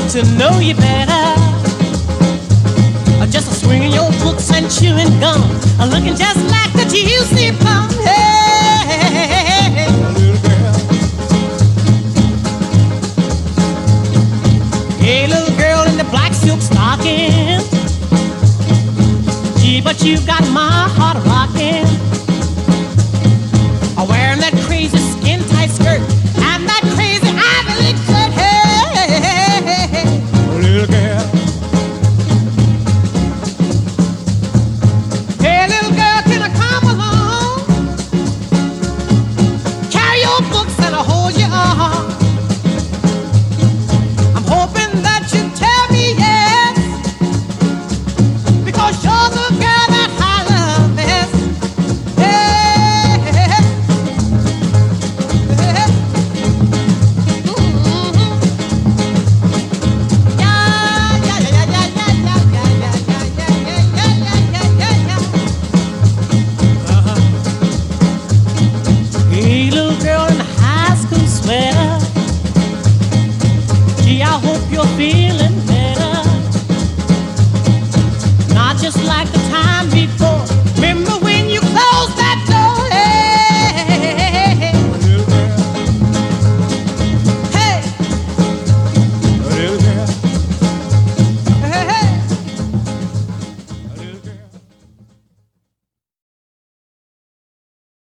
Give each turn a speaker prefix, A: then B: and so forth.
A: to know you better. Just swinging your books and chewing gum, looking just like the juicy plum. Hey, little girl. Hey, little girl in the black silk stocking. Gee, but you got my heart rocking.